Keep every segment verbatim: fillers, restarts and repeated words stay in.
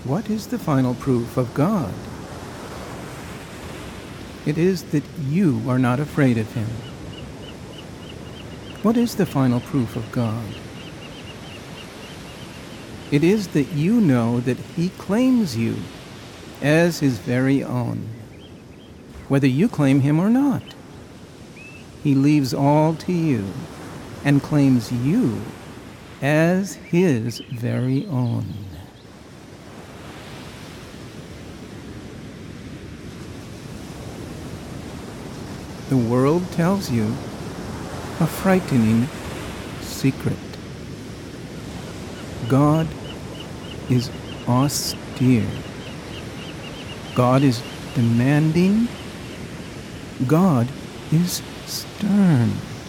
What is the final proof of God? It is that you are not afraid of him. What is the final proof of God? It is that you know that he claims you as his very own, whether you claim him or not. He leaves all to you and claims you as his very own. The world tells you a frightening secret. God is austere. God is demanding. God is stern.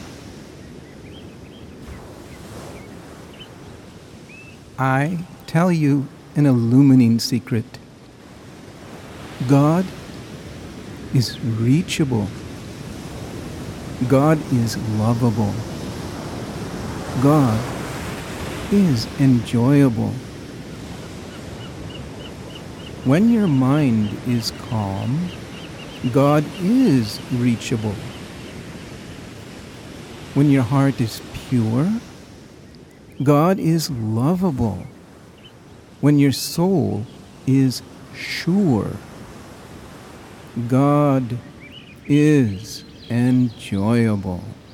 I tell you an illuminating secret. God is reachable. God is lovable. God is enjoyable. When your mind is calm, God is reachable. When your heart is pure, God is lovable. When your soul is sure, God is enjoyable.